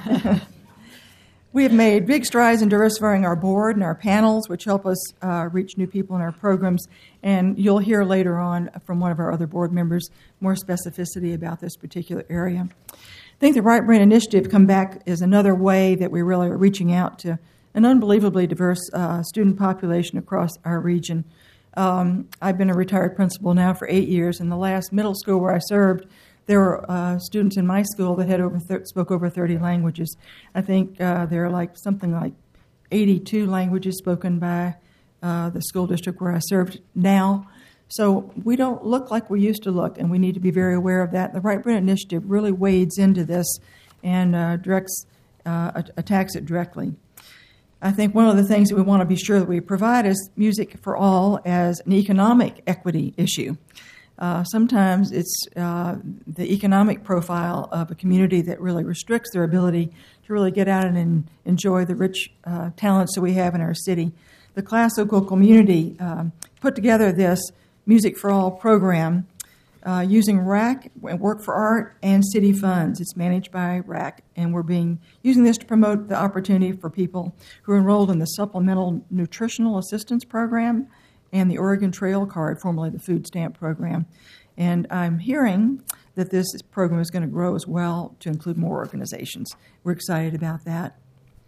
We have made big strides in diversifying our board and our panels, which help us uh, reach new people in our programs. And you'll hear later on from one of our other board members more specificity about this particular area. I think the Right Brain Initiative come back is another way that we really are reaching out to an unbelievably diverse uh, student population across our region. Um, I've been a retired principal now for eight years. In the last middle school where I served, there were uh, students in my school that had over thir- spoke over thirty languages. I think uh, there are like something like eighty-two languages spoken by uh, the school district where I served now. So we don't look like we used to look, and we need to be very aware of that. The Right Brain Initiative really wades into this and uh, directs uh, attacks it directly. I think one of the things that we want to be sure that we provide is music for all as an economic equity issue. Uh, sometimes it's uh, the economic profile of a community that really restricts their ability to really get out and enjoy the rich uh, talents that we have in our city. The classical community um, put together this Music for All program uh, using R A C, Work for Art, and city funds. It's managed by R A C, and we're being using this to promote the opportunity for people who are enrolled in the Supplemental Nutritional Assistance Program and the Oregon Trail Card, formerly the Food Stamp Program. And I'm hearing that this program is going to grow as well to include more organizations. We're excited about that.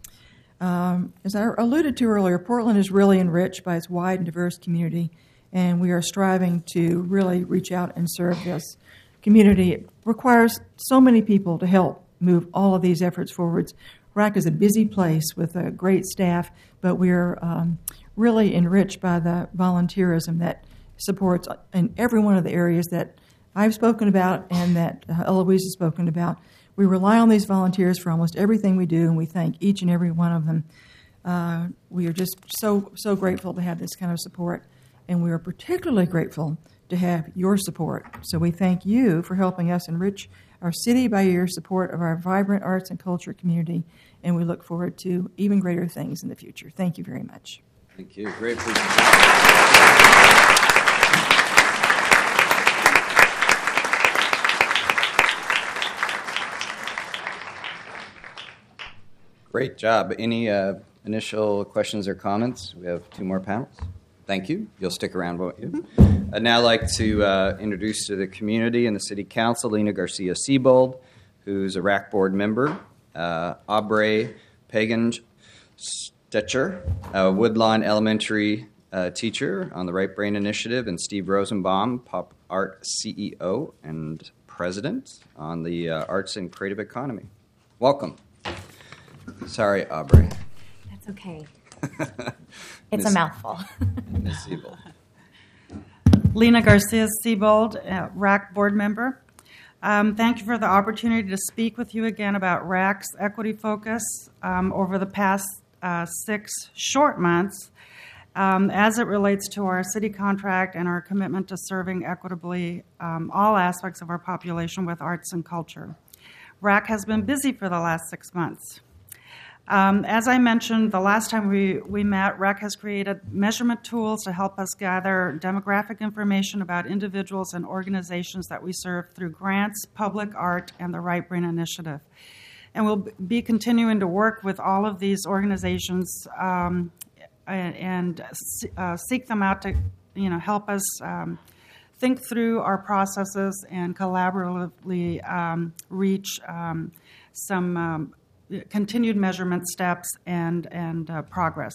Um, as I alluded to earlier, Portland is really enriched by its wide and diverse community, and we are striving to really reach out and serve this community. It requires so many people to help move all of these efforts forwards. R A C is a busy place with a great staff, but we're um, really enriched by the volunteerism that supports in every one of the areas that I've spoken about and that uh, Eloise has spoken about. We rely on these volunteers for almost everything we do, and we thank each and every one of them. Uh, we are just so, so grateful to have this kind of support, and we are particularly grateful to have your support. So we thank you for helping us enrich our city by your support of our vibrant arts and culture community, and we look forward to even greater things in the future. Thank you very much. Thank you. Great presentation. Great job. Any uh, initial questions or comments? We have two more panels. Thank you. You'll stick around, won't you? I'd now like to uh, introduce to the community and the City Council Lena Garcia-Siebold, who's a R A C board member, uh, Aubrey Pagan-Stetcher, a Woodlawn Elementary uh, teacher on the Right Brain Initiative, and Steve Rosenbaum, Pop Art C E O and President on the uh, Arts and Creative Economy. Welcome. Sorry, Aubrey. That's okay. It's a mouthful. Miz Siebold. Lena Garcia-Siebold, uh, R A C board member. Um, thank you for the opportunity to speak with you again about R A C's equity focus um, over the past uh, six short months um, as it relates to our city contract and our commitment to serving equitably um, all aspects of our population with arts and culture. R A C has been busy for the last six months. Um, as I mentioned, the last time we, we met, R A C has created measurement tools to help us gather demographic information about individuals and organizations that we serve through grants, public art, and the Right Brain Initiative. And we'll be continuing to work with all of these organizations um, and, and uh, seek them out to, you know, help us um, think through our processes and collaboratively um, reach um, some um, continued measurement steps and and uh, progress.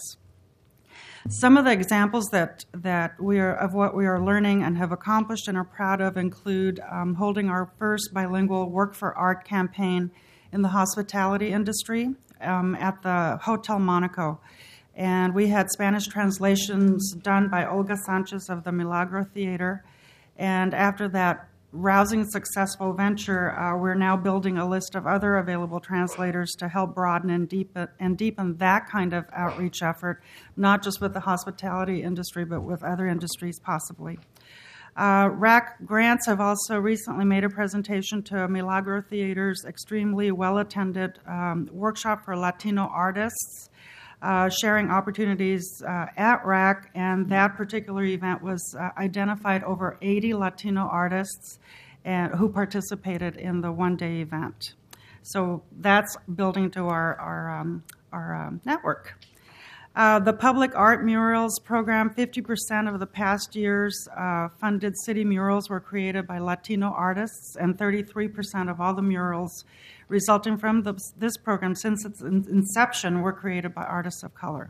Some of the examples that that we are of what we are learning and have accomplished and are proud of include um, holding our first bilingual Work for Art campaign in the hospitality industry um, at the Hotel Monaco, and we had Spanish translations done by Olga Sanchez of the Milagro Theater, and after that rousing, successful venture, uh, we're now building a list of other available translators to help broaden and deepen, and deepen that kind of outreach effort, not just with the hospitality industry, but with other industries possibly. Uh, R A C grants have also recently made a presentation to Milagro Theater's extremely well-attended um, workshop for Latino artists, Uh, sharing opportunities uh, at R A C, and that particular event was uh, identified over eighty Latino artists and, who participated in the one-day event. So that's building to our, our, um, our um, network. Uh, the Public Art Murals program, fifty percent of the past year's uh, funded city murals were created by Latino artists, and thirty-three percent of all the murals resulting from the, this program since its inception were created by artists of color.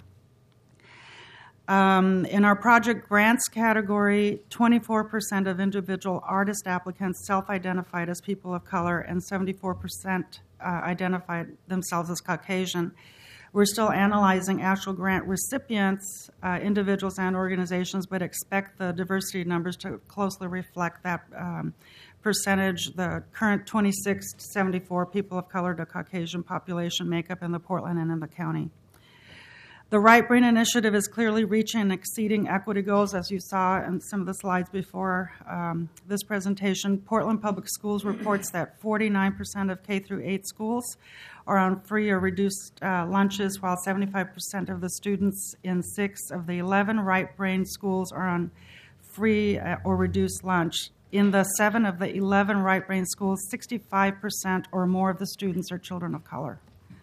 Um, in our project grants category, twenty-four percent of individual artist applicants self-identified as people of color, and seventy-four percent uh, identified themselves as Caucasian. We're still analyzing actual grant recipients, uh, individuals and organizations, but expect the diversity numbers to closely reflect that um, percentage, the current twenty-six to seventy-four people of color to Caucasian population makeup in the Portland and in the county. The Right Brain Initiative is clearly reaching and exceeding equity goals, as you saw in some of the slides before um, this presentation. Portland Public Schools reports that forty-nine percent of K through eight schools are on free or reduced uh, lunches, while seventy-five percent of the students in six of the eleven Right Brain schools are on free uh, or reduced lunch. In the seven of the eleven Right Brain schools, sixty-five percent or more of the students are children of color.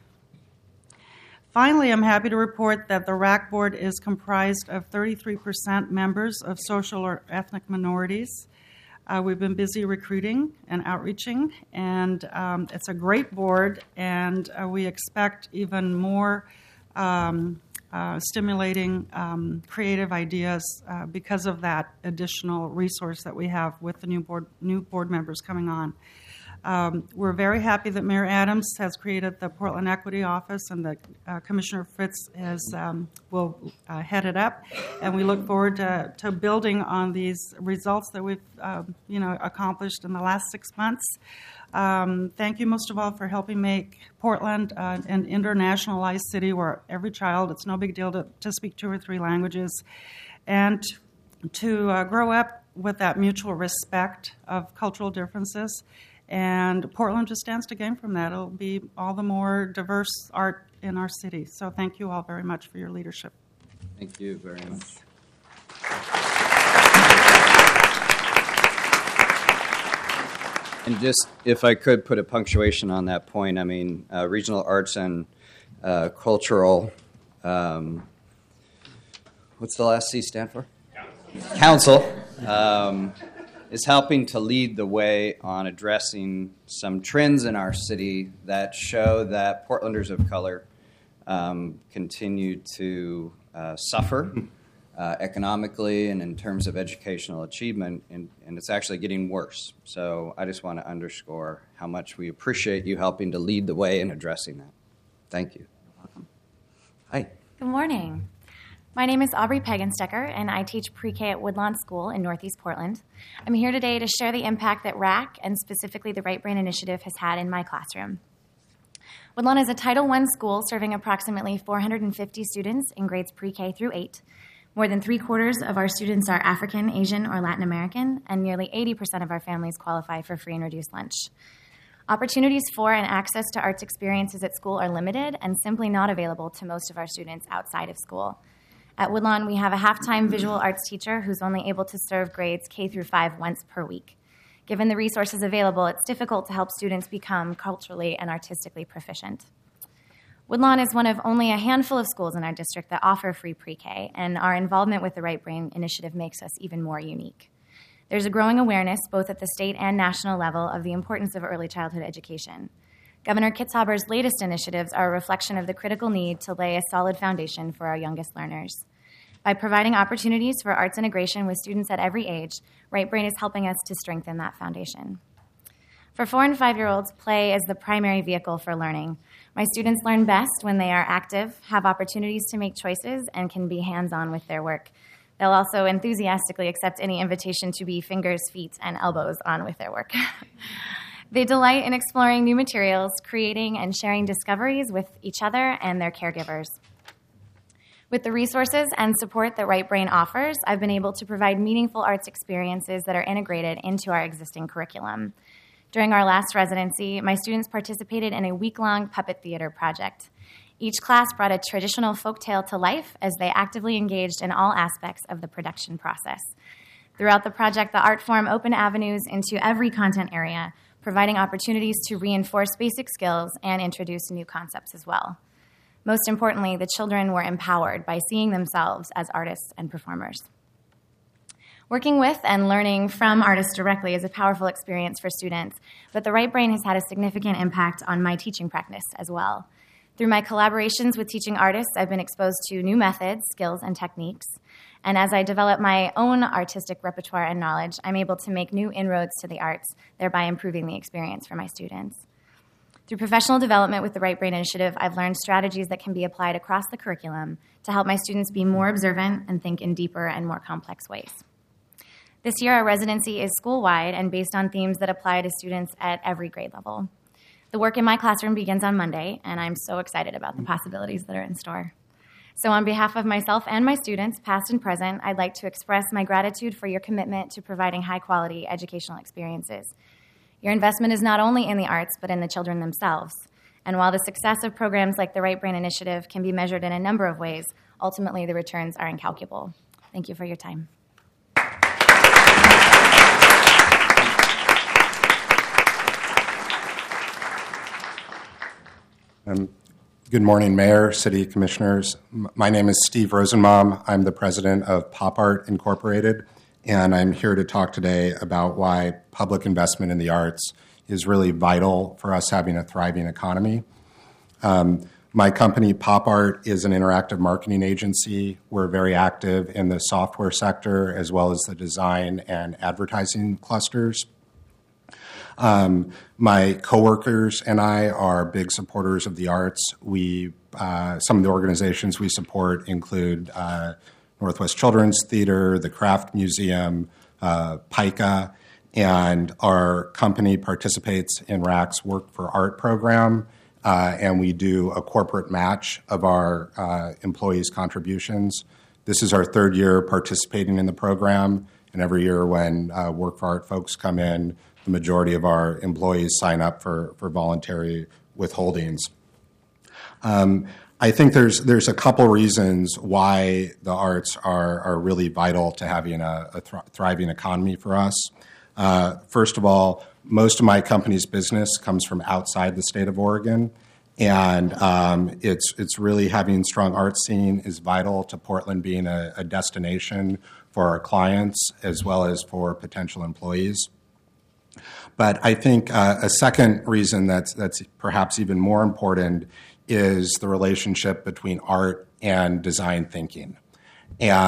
Finally, I'm happy to report that the R A C board is comprised of thirty-three percent members of social or ethnic minorities. Uh, we've been busy recruiting and outreaching, and um, it's a great board, and uh, we expect even more um, uh, stimulating um, creative ideas uh, because of that additional resource that we have with the new board, new board members coming on. Um, we're very happy that Mayor Adams has created the Portland Equity Office, and that uh, Commissioner Fritz has, um, will uh, head it up. And we look forward to, to building on these results that we've uh, you know, accomplished in the last six months. Um, thank you most of all for helping make Portland uh, an internationalized city where every child, it's no big deal to, to speak two or three languages, and to uh, grow up with that mutual respect of cultural differences. And Portland just stands to gain from that. It'll be all the more diverse art in our city. So thank you all very much for your leadership. Thank you very much. And just, if I could put a punctuation on that point, I mean, uh, regional arts and uh, cultural, um, what's the last C stand for? Council. Um, is helping to lead the way on addressing some trends in our city that show that Portlanders of color um, continue to uh, suffer uh, economically and in terms of educational achievement, and, and it's actually getting worse. So I just want to underscore how much we appreciate you helping to lead the way in addressing that. Thank you. You're welcome. Hi. Good morning. My name is Aubrey Pagenstecker, and I teach pre-K at Woodlawn School in Northeast Portland. I'm here today to share the impact that R A C, and specifically the Right Brain Initiative, has had in my classroom. Woodlawn is a Title one school serving approximately four hundred fifty students in grades pre-K through eight. More than three quarters of our students are African, Asian, or Latin American, and nearly eighty percent of our families qualify for free and reduced lunch. Opportunities for and access to arts experiences at school are limited and simply not available to most of our students outside of school. At Woodlawn, we have a half-time visual arts teacher who's only able to serve grades K through five once per week. Given the resources available, it's difficult to help students become culturally and artistically proficient. Woodlawn is one of only a handful of schools in our district that offer free pre-K, and our involvement with the Right Brain Initiative makes us even more unique. There's a growing awareness, both at the state and national level, of the importance of early childhood education. Governor Kitzhaber's latest initiatives are a reflection of the critical need to lay a solid foundation for our youngest learners. By providing opportunities for arts integration with students at every age, Right Brain is helping us to strengthen that foundation. For four and five-year-olds, play is the primary vehicle for learning. My students learn best when they are active, have opportunities to make choices, and can be hands-on with their work. They'll also enthusiastically accept any invitation to be fingers, feet, and elbows on with their work. They delight in exploring new materials, creating and sharing discoveries with each other and their caregivers. With the resources and support that Right Brain offers, I've been able to provide meaningful arts experiences that are integrated into our existing curriculum. During our last residency, my students participated in a week-long puppet theater project. Each class brought a traditional folktale to life as they actively engaged in all aspects of the production process. Throughout the project, the art form opened avenues into every content area, providing opportunities to reinforce basic skills and introduce new concepts as well. Most importantly, the children were empowered by seeing themselves as artists and performers. Working with and learning from artists directly is a powerful experience for students, but the Right Brain has had a significant impact on my teaching practice as well. Through my collaborations with teaching artists, I've been exposed to new methods, skills, and techniques. And as I develop my own artistic repertoire and knowledge, I'm able to make new inroads to the arts, thereby improving the experience for my students. Through professional development with the Right Brain Initiative, I've learned strategies that can be applied across the curriculum to help my students be more observant and think in deeper and more complex ways. This year, our residency is school-wide and based on themes that apply to students at every grade level. The work in my classroom begins on Monday, and I'm so excited about the possibilities that are in store. So on behalf of myself and my students, past and present, I'd like to express my gratitude for your commitment to providing high-quality educational experiences. Your investment is not only in the arts, but in the children themselves. And while the success of programs like the Right Brain Initiative can be measured in a number of ways, ultimately the returns are incalculable. Thank you for your time. Um, good morning, Mayor, City Commissioners. M- My name is Steve Rosenbaum. I'm the president of Pop Art Incorporated, and I'm here to talk today about why public investment in the arts is really vital for us having a thriving economy. Um, my company, Pop Art, is an interactive marketing agency. We're very active in the software sector as well as the design and advertising clusters. Um, my coworkers and I are big supporters of the arts. We, uh, some of the organizations we support include uh, Northwest Children's Theater, the Craft Museum, uh, PICA, and our company participates in R A C's Work for Art program, uh, and we do a corporate match of our uh, employees' contributions. This is our third year participating in the program, and every year when uh, Work for Art folks come in, the majority of our employees sign up for, for voluntary withholdings. Um, I think there's there's a couple reasons why the arts are, are really vital to having a, a th- thriving economy for us. Uh, first of all, most of my company's business comes from outside the state of Oregon, And um, it's it's really having strong art scene is vital to Portland being a, a destination for our clients as well as for potential employees. But I think uh, a second reason that's that's perhaps even more important is the relationship between art and design thinking. And